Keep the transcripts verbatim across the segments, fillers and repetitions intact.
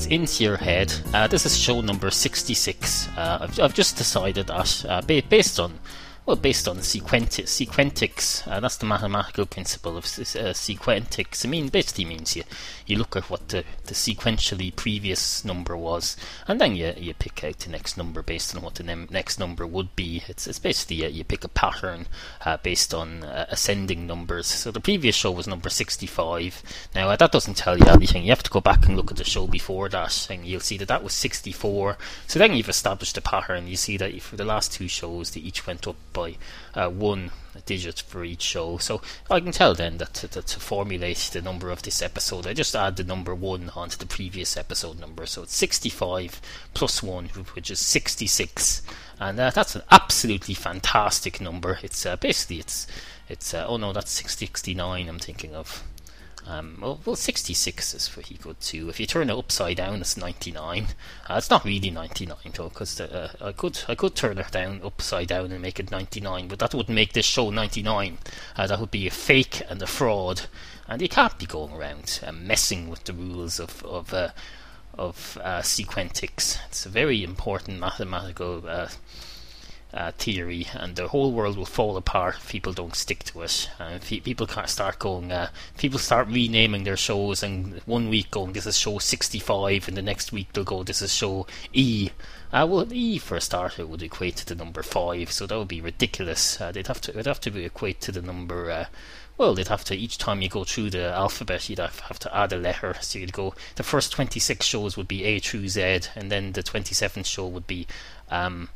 into your head. Uh, this is show number sixty-six. Uh, I've, I've just decided that uh, ba- based on Well, based on sequenti- sequentics, uh, that's the mathematical principle of uh, sequentics. I mean, basically means you, you look at what the, the sequentially previous number was, and then you, you pick out the next number based on what the ne- next number would be. It's, it's basically uh, you pick a pattern uh, based on uh, ascending numbers. So the previous show was number sixty-five. Now uh, that doesn't tell you anything. You have to go back and look at the show before that, and you'll see that that was sixty-four. So then you've established a pattern. You see that for the last two shows, they each went up by uh, one digit for each show. So I can tell then that to, to, to formulate the number of this episode, I just add the number one onto the previous episode number. So it's sixty-five plus one, which is sixty-six, and uh, that's an absolutely fantastic number. It's uh, basically it's it's uh, oh no, that's six sixty-nine I'm thinking of. Um, well, well, sixty-six is pretty good too. If you turn it upside down, it's ninety-nine. Uh, it's not really ninety-nine though, because uh, I could I could turn it down upside down and make it ninety-nine, but that wouldn't make this show ninety-nine. Uh, that would be a fake and a fraud, and you can't be going around uh, messing with the rules of of uh, of uh, sequentics. It's a very important mathematical Uh, Uh, theory, and the whole world will fall apart if people don't stick to it. Uh, if people can't start going, uh, people start renaming their shows, and one week going, this is show sixty-five, and the next week they'll go, this is show E. Uh, well, E for a starter would equate to the number five, so that would be ridiculous. Uh, they'd have to, it'd have to be equate to the number. Uh, well, they'd have to, each time you go through the alphabet, you'd have, have to add a letter. So you'd go, the first twenty-six shows would be A through Z, and then the twenty-seventh show would be Um,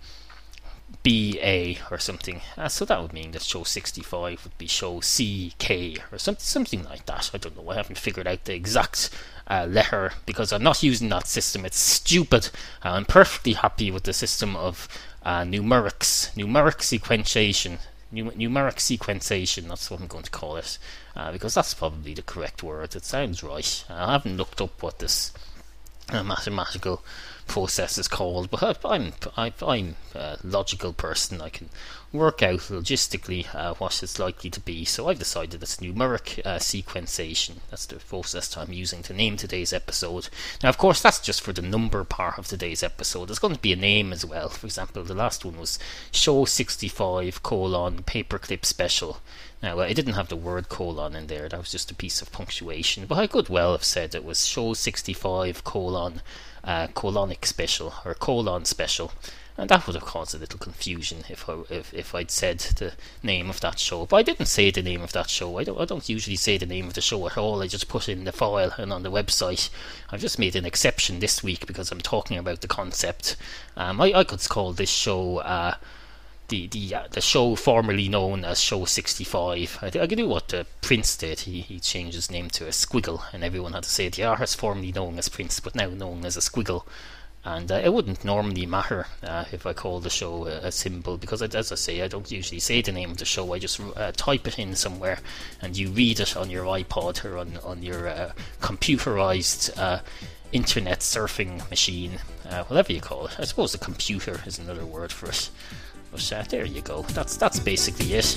B A or something. Uh, so that would mean that show sixty-five would be show C K or something, something like that. I don't know. I haven't figured out the exact uh, letter because I'm not using that system. It's stupid. Uh, I'm perfectly happy with the system of uh, numerics, numeric sequentiation. Num- numeric sequentiation, that's what I'm going to call it, uh, because that's probably the correct word. It sounds right. Uh, I haven't looked up what this uh, mathematical process is called, but I'm I, I'm a logical person. I can work out logistically uh, what it's likely to be, so I've decided it's numeric uh, sequentiation. That's the process I'm using to name today's episode. Now of course that's just for the number part of today's episode. There's going to be a name as well. For example, the last one was show sixty-five colon paperclip special. Now uh, it didn't have the word colon in there, that was just a piece of punctuation, but I could well have said it was show sixty-five colon Uh, colonic special or colon special, and that would have caused a little confusion if I, if if I'd said the name of that show. But I didn't say the name of that show. I don't I don't usually say the name of the show at all. I just put it in the file and on the website. I've just made an exception this week because I'm talking about the concept. Um, I I could call this show uh, the the uh, the show formerly known as show sixty-five. I, I could do what uh, Prince did. He he changed his name to a squiggle, and everyone had to say the artist formerly known as Prince, but now known as a squiggle. And uh, it wouldn't normally matter uh, if I called the show a, a symbol, because I, as I say, I don't usually say the name of the show. I just uh, type it in somewhere, and you read it on your iPod or on on your uh, computerized uh, internet surfing machine, uh, whatever you call it. I suppose a computer is another word for it. But uh, there you go. That's that's basically it.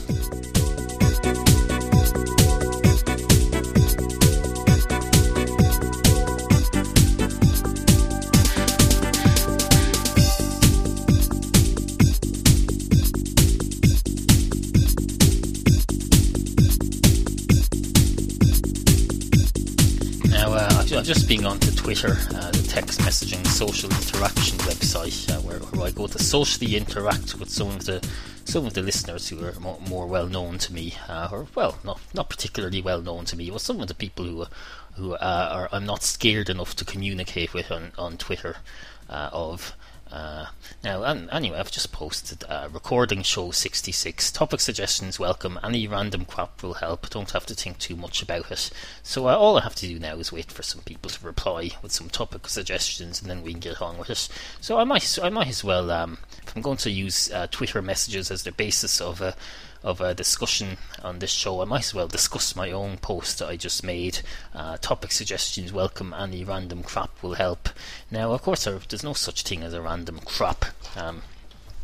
Now, uh, I've just been on to Twitter, uh, the text messaging social interaction website, uh, where, where I go to socially interact with some of the some of the listeners who are more, more well known to me, uh, or well, not not particularly well known to me, but some of the people who who uh, are I'm not scared enough to communicate with on on Twitter uh, of. Uh, now, and anyway, I've just posted uh, recording show sixty-six. Topic suggestions welcome. Any random crap will help. Don't have to think too much about it. So uh, all I have to do now is wait for some people to reply with some topic suggestions, and then we can get on with it. So I might, I might as well. Um, if I'm going to use uh, Twitter messages as the basis of a of a discussion on this show, I might as well discuss my own post that I just made. Uh, topic suggestions welcome. Any random crap will help. Now, of course, there, there's no such thing as a random crap. Um,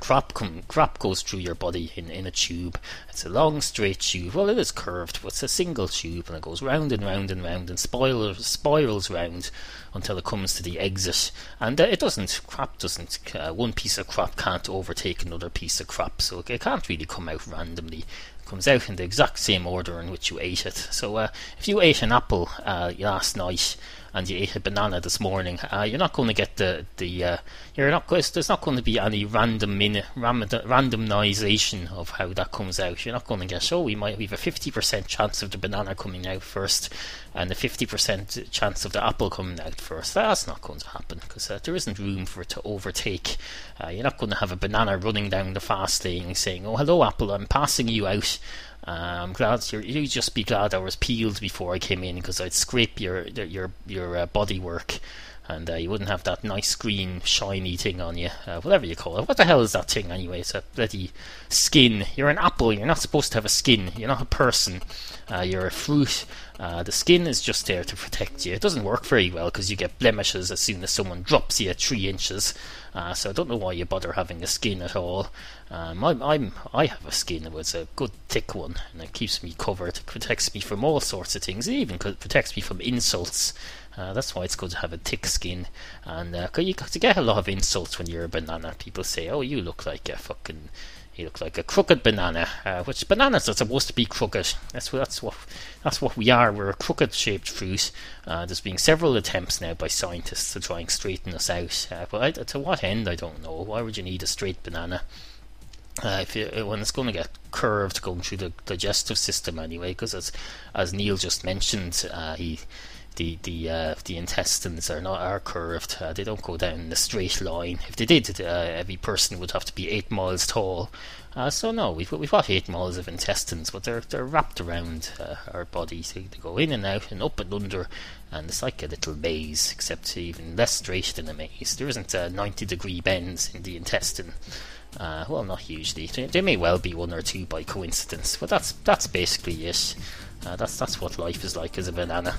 crop com- crop goes through your body in, in a tube. It's a long straight tube. Well, it is curved, but it's a single tube, and it goes round and round and round and spirals spirals round until it comes to the exit. And uh, it doesn't crop doesn't uh, one piece of crop can't overtake another piece of crop, so it can't really come out randomly. It comes out in the exact same order in which you ate it. So uh, if you ate an apple uh, last night and you ate a banana this morning, uh, you're not going to get the the uh, you're not there's not going to be any random min, ram, randomization of how that comes out. You're not going to get, oh, we might we have a fifty percent chance of the banana coming out first and a fifty percent chance of the apple coming out first. That's not going to happen, because uh, there isn't room for it to overtake. Uh, you're not going to have a banana running down the fast lane saying, oh, hello apple, I'm passing you out. Uh, I'm glad you're, you just be glad I was peeled before I came in, because I'd scrape your your your uh, body work, and uh, you wouldn't have that nice green shiny thing on you, uh, whatever you call it. What the hell is that thing anyway? It's a bloody skin. You're an apple. You're not supposed to have a skin. You're not a person. Uh, you're a fruit. Uh, the skin is just there to protect you. It doesn't work very well because you get blemishes as soon as someone drops you three inches. Uh, so I don't know why you bother having a skin at all. Um, I'm, I'm, I have a skin. It's a good thick one, and it keeps me covered. It protects me from all sorts of things. It even protects me from insults. Uh, that's why it's good to have a thick skin. And uh, you, you get a lot of insults when you're a banana. People say, "Oh, you look like a fucking." You look like a crooked banana, uh, which bananas are supposed to be crooked. That's what that's what that's what we are. We're a crooked-shaped fruit. Uh, there's been several attempts now by scientists to try and straighten us out, uh, but I, to what end, I don't know. Why would you need a straight banana? Uh, if you, when it's going to get curved going through the digestive system anyway, because as as Neil just mentioned, uh, he. The the uh, the intestines are not are curved. Uh, they don't go down in a straight line. If they did, uh, every person would have to be eight miles tall. Uh, so no, we've we've got eight miles of intestines, but they're they're wrapped around uh, our bodies. They, they go in and out and up and under, and it's like a little maze, except even less straight than a maze. There isn't uh, ninety degree bends in the intestine. Uh, well, not hugely. There, there may well be one or two by coincidence, but that's that's basically it. Uh, that's that's what life is like as a banana.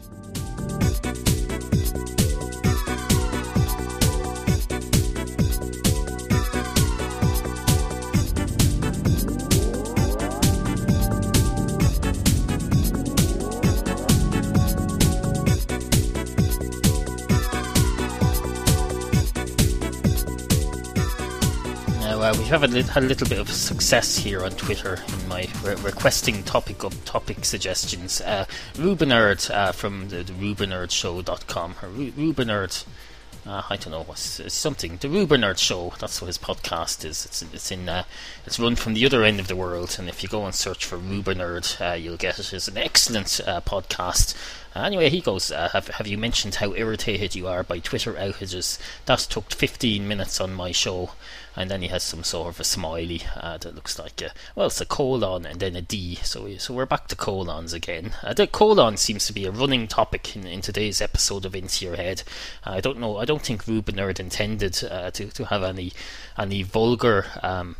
Uh, we have a li- had a little bit of success here on Twitter in my re- requesting topic of topic suggestions. Uh, Rubenerd uh, from the, the Rubenerd Show dot com. Ru- Rubenerd, uh, I don't know what's it's something. The Rubenerd Show. That's what his podcast is. It's it's in uh, it's run from the other end of the world. And if you go and search for Rubenerd, uh, you'll get it. It's an excellent uh, podcast. Uh, anyway, he goes, uh, have, have you mentioned how irritated you are by Twitter outages? That took fifteen minutes on my show. And then he has some sort of a smiley uh, that looks like a, well, it's a colon and then a D. So we, so we're back to colons again. Uh, the colon seems to be a running topic in, in today's episode of Into Your Head. Uh, I don't know. I don't think Rubenerd intended uh, to to have any any vulgar Um,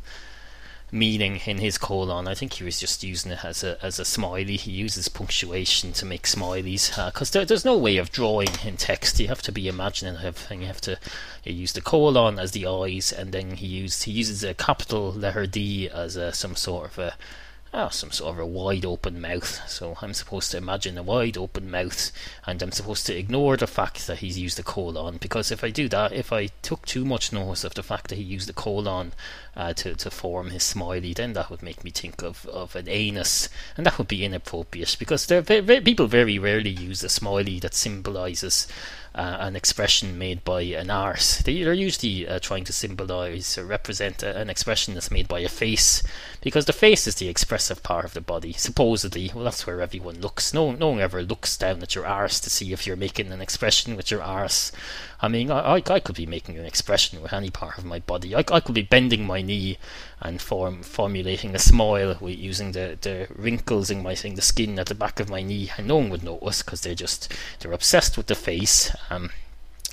meaning in his colon. I think he was just using it as a as a smiley. He uses punctuation to make smileys, because uh, there, there's no way of drawing in text. You have to be imaginative, and you have to you use the colon as the eyes, and then he used he uses a capital letter D as a, some sort of a Oh, some sort of a wide open mouth. So I'm supposed to imagine a wide open mouth, and I'm supposed to ignore the fact that he's used a colon, because if I do that, if I took too much notice of the fact that he used a colon uh, to, to form his smiley, then that would make me think of, of an anus, and that would be inappropriate, because there very, very, people very rarely use a smiley that symbolises Uh, an expression made by an arse. They, they're usually uh, trying to symbolise or represent a, an expression that's made by a face, because the face is the expressive part of the body, supposedly. Well, that's where everyone looks. No, no one ever looks down at your arse to see if you're making an expression with your arse. I mean, I, I, I could be making an expression with any part of my body. I, I could be bending my knee and form formulating a smile with using the, the wrinkles in my thing, the skin at the back of my knee, and no one would notice, because they're just they're obsessed with the face. Um,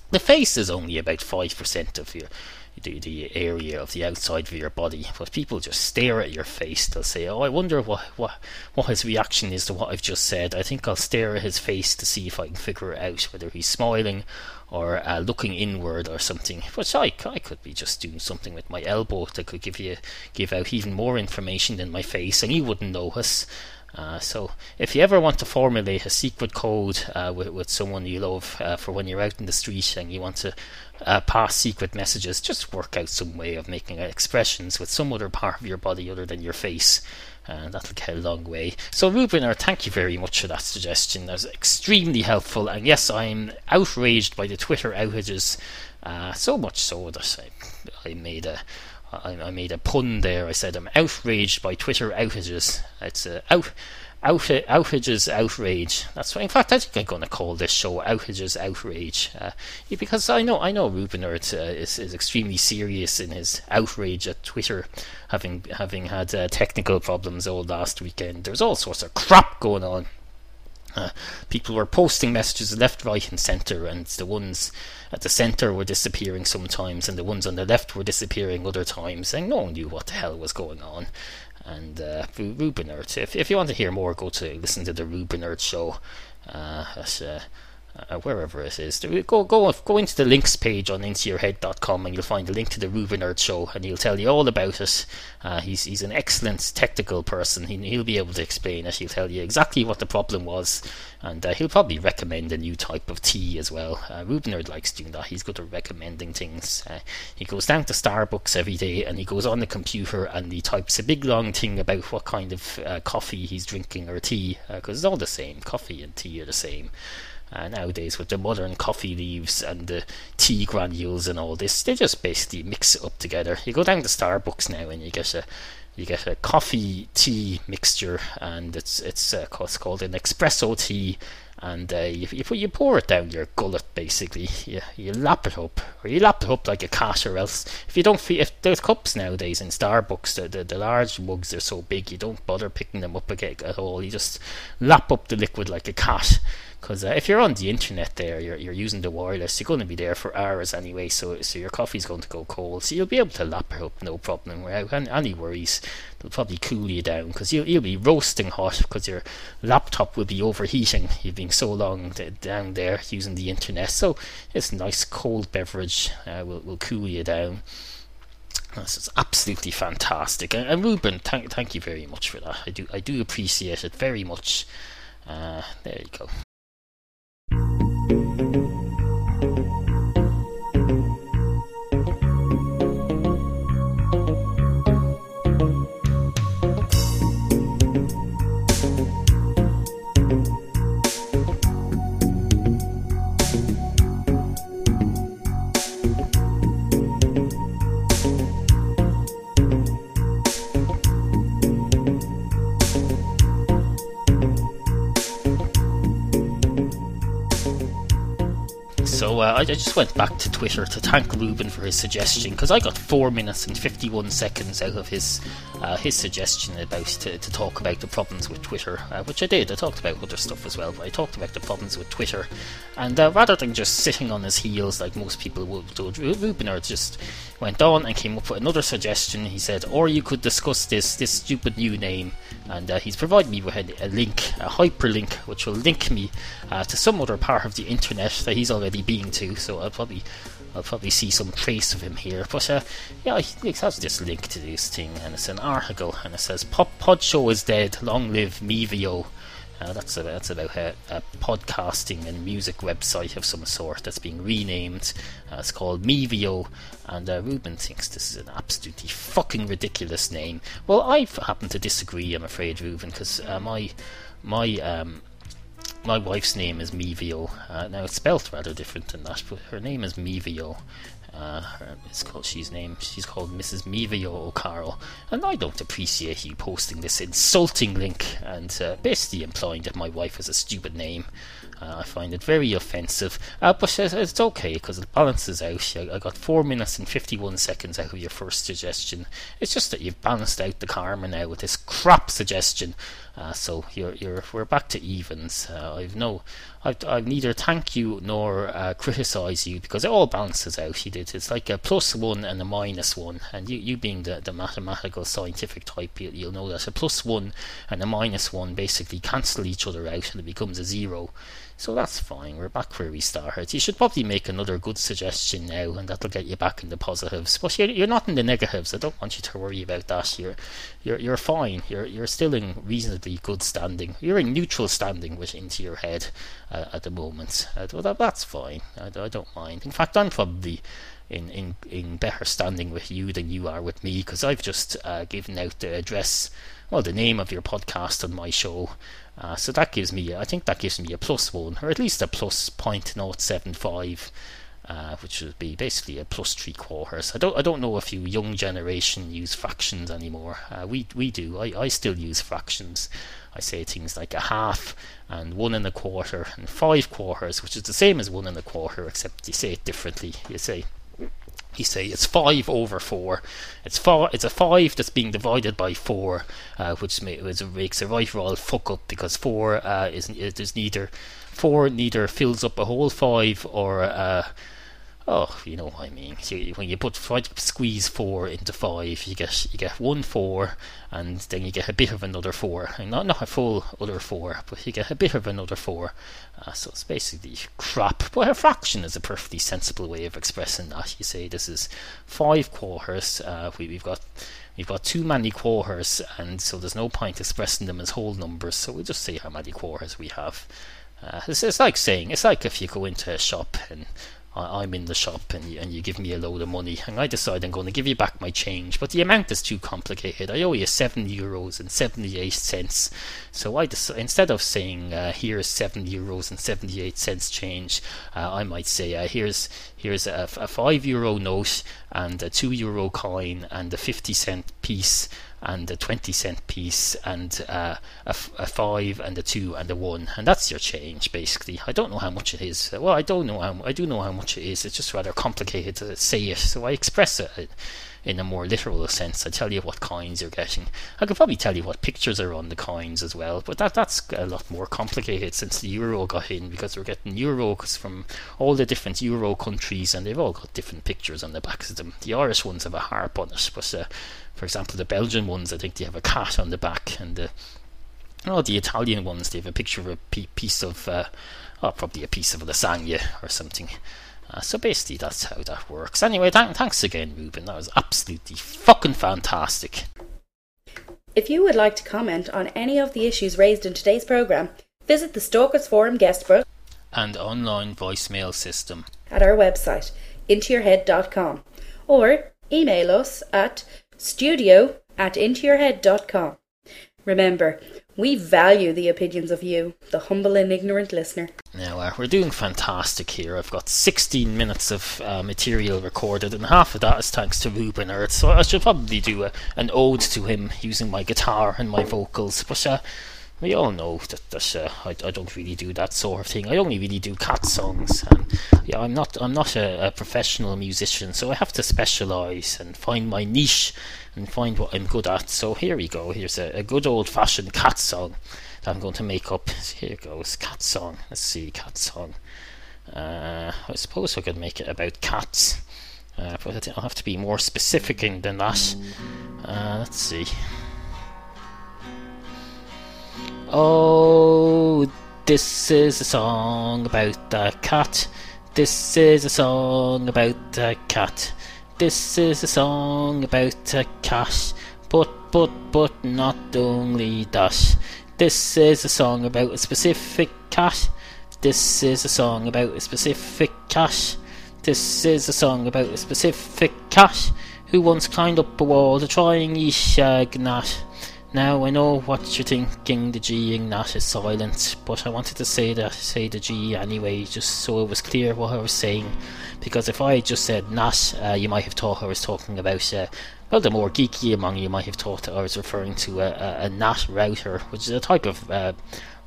The face is only about five percent of your the, the area of the outside of your body, but people just stare at your face. They'll say, oh, I wonder what, what what his reaction is to what I've just said. I think I'll stare at his face to see if I can figure out whether he's smiling or uh, looking inward or something. But I, I could be just doing something with my elbow that could give you give out even more information than my face, and you wouldn't notice. Uh, so if you ever want to formulate a secret code uh, with, with someone you love uh, for when you're out in the street and you want to uh, pass secret messages, just work out some way of making expressions with some other part of your body other than your face, and uh, that'll get a long way. So Rubener, thank you very much for that suggestion. That was extremely helpful, and yes, I'm outraged by the Twitter outages, uh, so much so that I, I made a I, I made a pun there. I said I'm outraged by Twitter outages. It's a out, out outages outrage. That's what, in fact, I think I'm going to call this show Outages Outrage, uh, yeah, because I know I know Rubenert uh, is is extremely serious in his outrage at Twitter, having having had uh, technical problems all last weekend. There's all sorts of crap going on. Uh, people were posting messages left, right and centre, and the ones at the centre were disappearing sometimes and the ones on the left were disappearing other times, and no one knew what the hell was going on. And uh, Rubenert, if, if you want to hear more, go to listen to the Rubenert show uh, at, uh, uh, wherever it is. Go go go into the links page on into your head dot com and you'll find a link to the Rubenert show, and he'll tell you all about it. Uh, he's he's an excellent technical person. He, he'll be able to explain it. He'll tell you exactly what the problem was, and uh, he'll probably recommend a new type of tea as well. Uh, Rubenert likes doing that. He's good at recommending things. Uh, he goes down to Starbucks every day and he goes on the computer and he types a big long thing about what kind of uh, coffee he's drinking or tea, because uh, it's all the same. Coffee and tea are the same. Uh, nowadays, with the modern coffee leaves and the tea granules and all this, they just basically mix it up together. You go down to Starbucks now and you get a you get a coffee tea mixture, and it's it's, uh, it's called an espresso tea, and uh, you, you you pour it down your gullet basically. You you lap it up, or you lap it up like a cat, or else if you don't feel, if there's cups nowadays in Starbucks, the, the the large mugs are so big you don't bother picking them up again at all. You just lap up the liquid like a cat. Because uh, if you're on the internet there, you're you're using the wireless, you're going to be there for hours anyway, so so your coffee's going to go cold. So you'll be able to lap her up no problem without any, any worries. It'll probably cool you down, because you'll, you'll be roasting hot because your laptop will be overheating. You've been so long d- down there using the internet. So this nice cold beverage uh, will, will cool you down. This is absolutely fantastic. And, and Ruben, thank, thank you very much for that. I do, I do appreciate it very much. Uh, there you go. So uh, I just went back to Twitter to thank Ruben for his suggestion, because I got four minutes and fifty-one seconds out of his uh, his suggestion about to, to talk about the problems with Twitter, uh, which I did. I talked about other stuff as well, but I talked about the problems with Twitter. And uh, rather than just sitting on his heels like most people would do, Rubener just went on and came up with another suggestion. He said, or you could discuss this this stupid new name, and uh, he's provided me with a, a link, a hyperlink, which will link me uh, to some other part of the internet that he's already been to. So I'll probably I'll probably see some trace of him here. But uh, yeah, he has this link to this thing, and it's an article, and it says Pop Pod Show is dead, long live Mevio. Uh, that's about, that's about a, a podcasting and music website of some sort that's being renamed. Uh, it's called Mevio, and uh, Ruben thinks this is an absolutely fucking ridiculous name. Well, I happen to disagree, I'm afraid, Ruben, because uh, my my um my wife's name is Mevio. Uh, now it's spelt rather different than that, but her name is Mevio. Uh, her, it's called, she's named, she's called Missus Mevio O'Carroll, and I don't appreciate you posting this insulting link and uh, basically implying that my wife has a stupid name. Uh, I find it very offensive, uh, but it's, it's okay because it balances out. I, I got four minutes and fifty-one seconds out of your first suggestion. It's just that you've balanced out the karma now with this crap suggestion. Uh, so you're you're we're back to evens. Uh, I've no, I've, I've neither thank you nor uh, criticise you, because it all balances out. You did. It's like a plus one and a minus one, and you, you being the, the mathematical scientific type, you, you'll know that a plus one and a minus one basically cancel each other out, and it becomes a zero. So that's fine, we're back where we started. You should probably make another good suggestion now, and that'll get you back in the positives. But you're, you're not in the negatives. I don't want you to worry about that. You're you're you're fine. You're you're still in reasonably good standing. You're in neutral standing with Into Your Head uh, at the moment. Uh, well, that, that's fine. I, I don't mind. In fact, I'm probably in, in, in better standing with you than you are with me, because I've just uh, given out the address, well, the name of your podcast on my show. Uh, so that gives me, I think that gives me a plus one, or at least a plus point zero seven five, uh, which would be basically a plus three quarters. I don't, I don't know if you young generation use fractions anymore. Uh, we, we do. I, I still use fractions. I say things like a half and one and a quarter and five quarters, which is the same as one and a quarter, except you say it differently. You say. You say it's five over four. It's four. It's a five that's being divided by four, uh, which, may, which makes a right roll fuck up, because four uh, is is neither four neither fills up a whole five or uh, oh, you know what I mean. So when you put five, squeeze four into five, you get you get one four, and then you get a bit of another four, and not not a full other four, but you get a bit of another four. Uh, so it's basically crap. But a fraction is a perfectly sensible way of expressing that. You say this is five quarters. Uh, we, we've got we've got too many quarters, and so there's no point expressing them as whole numbers. So we just say how many quarters we have. Uh, it's, it's like saying it's like if you go into a shop and I'm in the shop and you, and you give me a load of money, and I decide I'm going to give you back my change, but the amount is too complicated. I owe you seven euros and seventy-eight cents. So I dec- instead of saying uh, here's seven euros and seventy-eight cents change, uh, I might say uh, here's here's a, a five euro note and a two euro coin and a fifty cent piece and a twenty cent piece and uh, a, a five and a two and a one, and that's your change basically. I don't know how much it is. Well, I don't know how I do know how much it is. It's just rather complicated to say it, so I express it in a more literal sense. I tell you what coins you're getting. I could probably tell you what pictures are on the coins as well, but that that's a lot more complicated since the euro got in, because we're getting euros from all the different euro countries, and they've all got different pictures on the backs of them. The Irish ones have a harp on it, but uh, for example the Belgian ones, I think they have a cat on the back, and the oh, the Italian ones, they have a picture of a piece of uh, oh, probably a piece of lasagna or something. Uh, so basically that's how that works. Anyway, th- thanks again, Ruben. That was absolutely fucking fantastic. If you would like to comment on any of the issues raised in today's programme, visit the Stalkers Forum guest book and online voicemail system at our website, into your head dot com, or email us at studio at into your head dot com. Remember, we value the opinions of you, the humble and ignorant listener. Now, uh, we're doing fantastic here. I've got sixteen minutes of uh, material recorded, and half of that is thanks to Ruben Earth, so I should probably do a, an ode to him using my guitar and my vocals, but uh, we all know that, that uh, I, I don't really do that sort of thing. I only really do cat songs, and yeah, I'm not I'm not a, a professional musician, so I have to specialise and find my niche and find what I'm good at. So here we go. Here's a, a good old-fashioned cat song that I'm going to make up. Here goes, cat song. Let's see, cat song. Uh, I suppose I could make it about cats, uh, but I think I'll have to be more specific than that. Uh, let's see. Oh, this is a song about a cat. This is a song about a cat. This is a song about a cat. But, but, but not only that. This is a song about a specific cat. This is a song about a specific cat. This is a song about a specific cat who once climbed up a wall to try and eat a gnat. Now I know what you're thinking, the G in gnat is silent, but I wanted to say that say the G anyway, just so it was clear what I was saying, because if I just said gnat, uh, you might have thought I was talking about, uh, well, the more geeky among you might have thought that I was referring to a, a, a gnat router, which is a type of uh,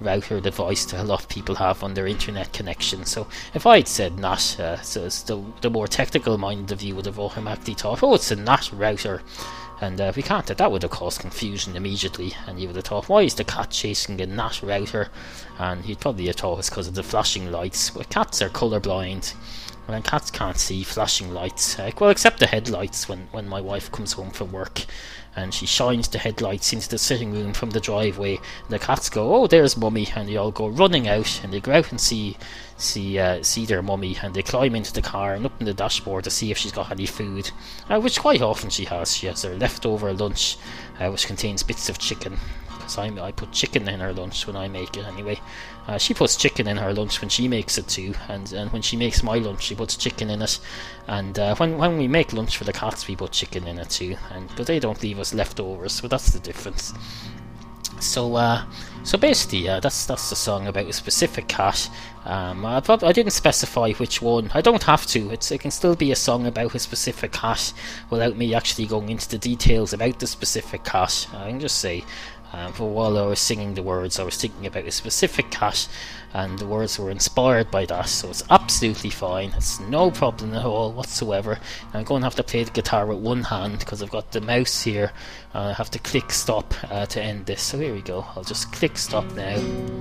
router device that a lot of people have on their internet connection. So if I'd said N A T, uh, so the, the more technical minded of you would have automatically thought, oh, it's a N A T router. And uh, we can't, that would have caused confusion immediately, and you would have thought, why is the cat chasing a N A T router? And you'd probably have thought it's because of the flashing lights. But cats are colourblind, and cats can't see flashing lights, uh, well, except the headlights when, when my wife comes home from work and she shines the headlights into the sitting room from the driveway, and the cats go, oh, there's mummy, and they all go running out, and they go out and see see uh, see their mummy, and they climb into the car and up in the dashboard to see if she's got any food, uh, which quite often she has. She has her leftover lunch, uh, which contains bits of chicken, because I, I put chicken in her lunch when I make it anyway. Uh, she puts chicken in her lunch when she makes it too, and, and when she makes my lunch she puts chicken in it, and uh, when, when we make lunch for the cats we put chicken in it too, and but they don't leave us leftovers, so that's the difference. So uh, so basically uh, that's that's the song about a specific cat. Um, I, I didn't specify which one. I don't have to. It's, it can still be a song about a specific cat without me actually going into the details about the specific cat. I can just say, um, for while I was singing the words, I was thinking about a specific cat, and the words were inspired by that, so it's absolutely fine. It's no problem at all whatsoever. I'm going to have to play the guitar with one hand because I've got the mouse here, and I have to click stop uh, to end this. So here we go. I'll just click stop now.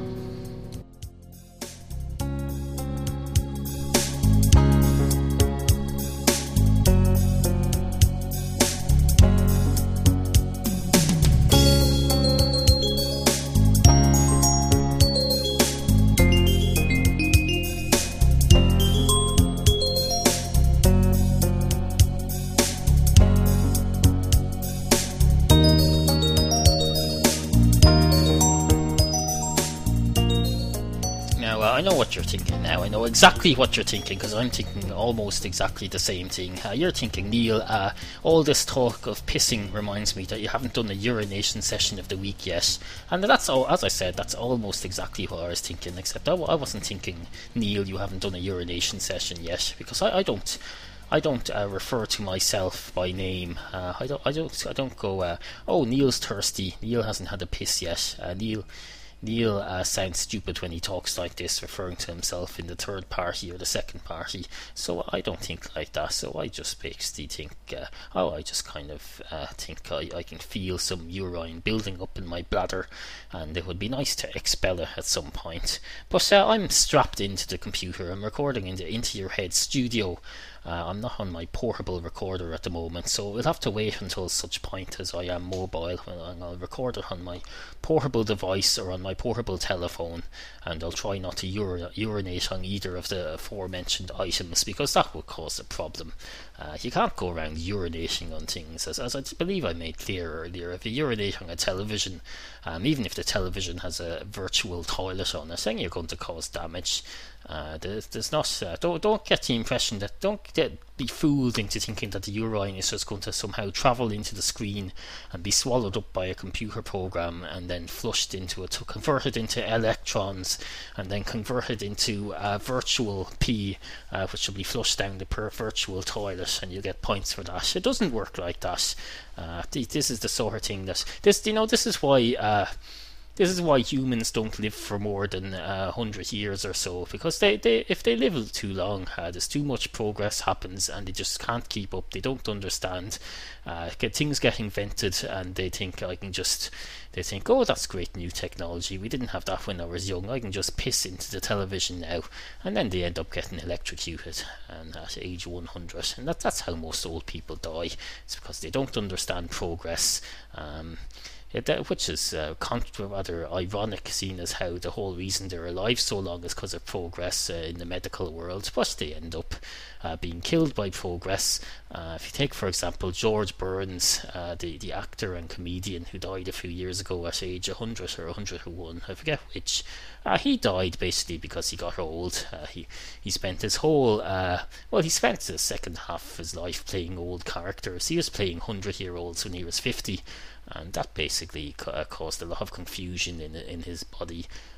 I know what you're thinking now. I know exactly what you're thinking, because I'm thinking almost exactly the same thing. Uh, you're thinking, Neil, uh, all this talk of pissing reminds me that you haven't done a urination session of the week yet. And that's all, as I said, that's almost exactly what I was thinking, except I, I wasn't thinking, Neil, you haven't done a urination session yet, because I, I don't I don't uh, refer to myself by name. Uh, I don't I don't I don't go, uh, oh, Neil's thirsty, Neil hasn't had a piss yet. Uh, Neil Neil uh, sounds stupid when he talks like this, referring to himself in the third party or the second party. So I don't think like that. So I just basically think, uh, oh, I just kind of uh, think I, I can feel some urine building up in my bladder, and it would be nice to expel it at some point. But uh, I'm strapped into the computer. I'm recording in the Into Your Head studio. Uh, I'm not on my portable recorder at the moment, so we'll have to wait until such point as I am mobile, and I'll record it on my portable device or on my portable telephone, and I'll try not to ur- urinate on either of the aforementioned items, because that would cause a problem. Uh, you can't go around urinating on things, as, as I believe I made clear earlier. If you urinate on a television, um, even if the television has a virtual toilet on it, then you're going to cause damage. Uh, there's, there's not. Uh, don't don't get the impression that don't get be fooled into thinking that the urine is just going to somehow travel into the screen and be swallowed up by a computer program and then flushed into it, to converted into electrons and then converted into uh, virtual pee, uh, which will be flushed down the per virtual toilet, and you get points for that. It doesn't work like that. Uh, th- this is the sort of thing that this. You know, this is why. Uh, This is why humans don't live for more than uh, one hundred years or so, because they, they if they live too long, uh, there's too much progress happens and they just can't keep up. They don't understand. Uh, get things get invented and they think I can just, they think, oh, that's great new technology. We didn't have that when I was young. I can just piss into the television now. And then they end up getting electrocuted and at age one hundred. And that, that's how most old people die. It's because they don't understand progress. Um, It, uh, which is uh, contra- rather ironic, seeing as how the whole reason they're alive so long is because of progress uh, in the medical world, but they end up uh, being killed by progress. Uh, if you take, for example, George Burns, uh, the, the actor and comedian who died a few years ago at age one hundred or one hundred and one, I forget which, uh, he died basically because he got old. Uh, he, he spent his whole, uh, well, he spent the second half of his life playing old characters. He was playing one hundred-year-olds when he was fifty. And that basically ca- caused a lot of confusion in in his body,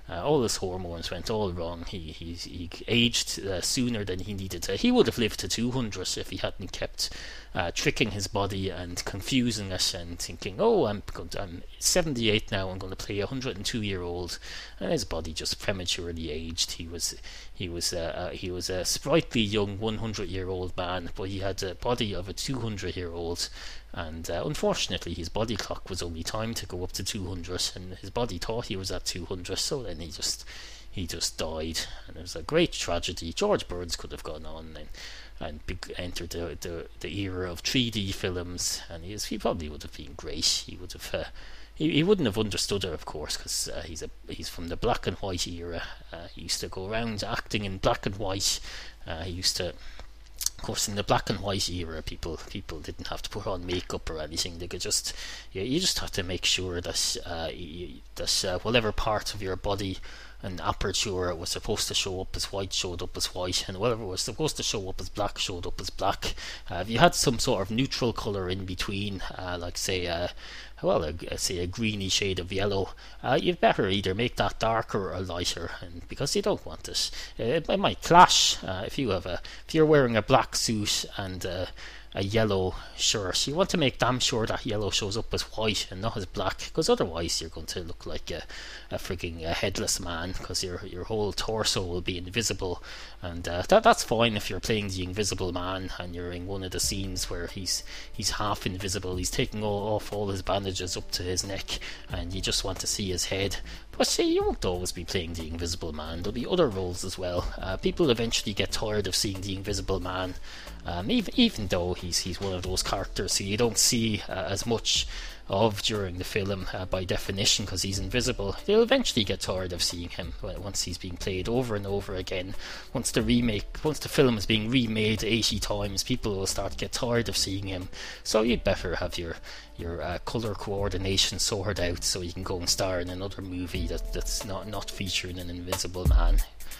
Uh, all his hormones went all wrong. He he, he aged uh, sooner than he needed to. He would have lived to two hundred if he hadn't kept uh, tricking his body and confusing it and thinking, oh, I'm going to, I'm seventy-eight now, I'm going to play a one hundred two year old, and his body just prematurely aged. He was he was uh, uh, he was a sprightly young one hundred year old man, but he had a body of a two hundred year old. And uh, unfortunately, his body clock was only timed to go up to two hundred, and his body thought he was at two hundred. So then he just he just died, and it was a great tragedy. George Burns could have gone on and and be, entered the, the the era of three D films, and he was, he probably would have been great. He would have. Uh, he, he wouldn't have understood her, of course, because uh, he's a he's from the black and white era. Uh, he used to go around acting in black and white. Uh, he used to. Of course, in the black and white era, people people didn't have to put on makeup or anything. They could just, you, you just had to make sure that uh, you, that uh, whatever part of your body and aperture was supposed to show up as white showed up as white, and whatever was supposed to show up as black showed up as black. Uh, if you had some sort of neutral color in between, uh, like say uh, well, a, say a greeny shade of yellow, uh, you'd better either make that darker or lighter, and because you don't want it, it, it might clash. Uh, if you have a, if you're wearing a black suit and uh, a yellow shirt, you want to make damn sure that yellow shows up as white and not as black, because otherwise you're going to look like a, a frigging a headless man, because your your whole torso will be invisible, and uh, that that's fine if you're playing the Invisible Man and you're in one of the scenes where he's he's half invisible, he's taking all, off all his bandages up to his neck, and you just want to see his head. But see, you won't always be playing the Invisible Man. There'll be other roles as well. Uh, people eventually get tired of seeing the Invisible Man, um, even even though he's he's one of those characters who you don't see uh, as much of during the film uh, by definition, because he's invisible. They'll eventually get tired of seeing him once he's being played over and over again. Once the remake, once the film is being remade eighty times, people will start to get tired of seeing him. So you'd better have your your uh, colour coordination sorted out so you can go and star in another movie that, that's not, not featuring an Invisible Man.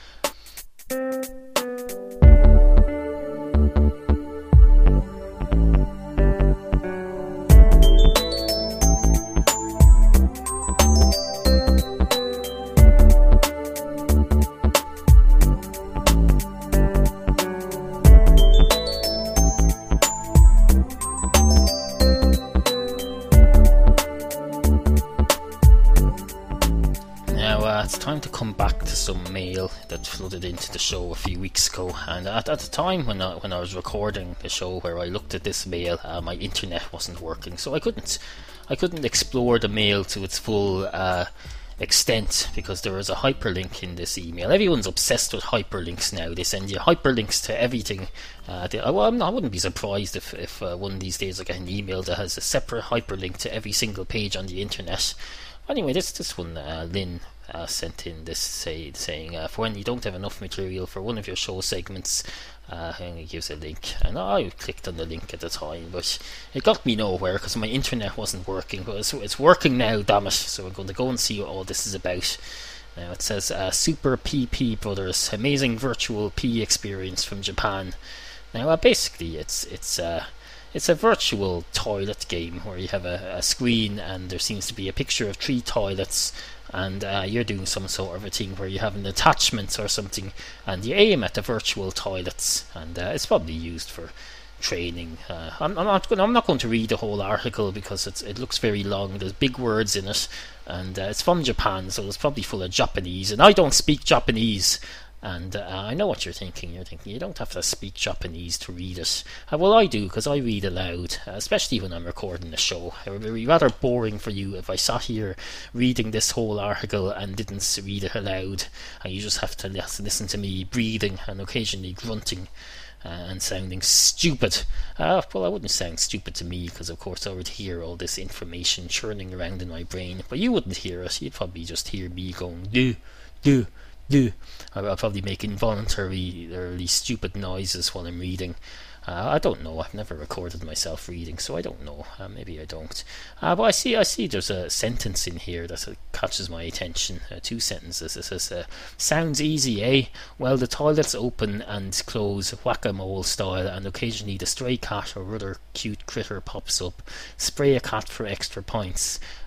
Time to come back to some mail that flooded into the show a few weeks ago, and at, at the time when I, when I was recording the show where I looked at this mail, uh, my internet wasn't working, so I couldn't I couldn't explore the mail to its full uh, extent, because there was a hyperlink in this email. Everyone's obsessed with hyperlinks now. They send you hyperlinks to everything. Uh, they, well, I'm not, I wouldn't be surprised if, if uh, one of these days I get an email that has a separate hyperlink to every single page on the internet. Anyway, this this one, uh, Lynn uh, sent in this say, saying, uh, for when you don't have enough material for one of your show segments, uh, and it gives a link. And I clicked on the link at the time, but it got me nowhere because my internet wasn't working. But it's, it's working now, damn it. So I'm going to go and see what all this is about. Now it says, uh, Super P P Brothers, amazing virtual pee experience from Japan. Now uh, basically it's it's uh, it's a virtual toilet game where you have a, a screen and there seems to be a picture of three toilets, and uh, you're doing some sort of a thing where you have an attachment or something, and you aim at the virtual toilets, and uh, it's probably used for training. Uh, I'm, I'm not going. I'm not going to read the whole article because it's, it looks very long. There's big words in it, and uh, it's from Japan, so it's probably full of Japanese, and I don't speak Japanese. And uh, I know what you're thinking. You're thinking you don't have to speak Japanese to read it. Uh, well, I do, because I read aloud, uh, especially when I'm recording a show. It would be rather boring for you if I sat here reading this whole article and didn't read it aloud, and you just have to listen to me breathing and occasionally grunting uh, and sounding stupid. Uh, well, I wouldn't sound stupid to me, because of course I would hear all this information churning around in my brain, but you wouldn't hear it. You'd probably just hear me going, do, do, do. I'll probably make involuntary, really stupid noises while I'm reading. Uh, I don't know. I've never recorded myself reading, so I don't know. Uh, maybe I don't. Uh, but I see. I see. There's a sentence in here that uh, catches my attention. Uh, two sentences. It says, uh, "Sounds easy, eh? Well, the toilets open and close whack-a-mole style, and occasionally the stray cat or other cute critter pops up. Spray a cat for extra points."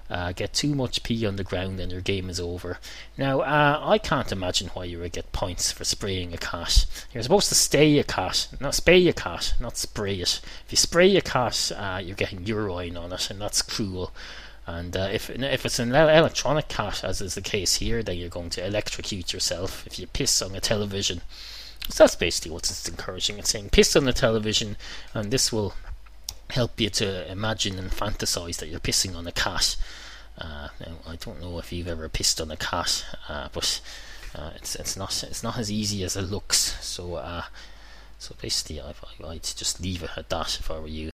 uh, get too much pee on the ground and your game is over. Now, uh, I can't imagine why you would get points for spraying a cat. You're supposed to stay a cat, not spay a cat, not spray it. If you spray a cat, uh, you're getting urine on it, and that's cruel. And uh, if if it's an electronic cat, as is the case here, then you're going to electrocute yourself if you piss on a television. So that's basically what it's encouraging. It's saying piss on the television, and this will help you to imagine and fantasize that you're pissing on a cat. Uh, now, I don't know if you've ever pissed on a cat, uh, but uh, it's it's not it's not as easy as it looks. So uh, so basically, I, I'd just leave it at that if I were you.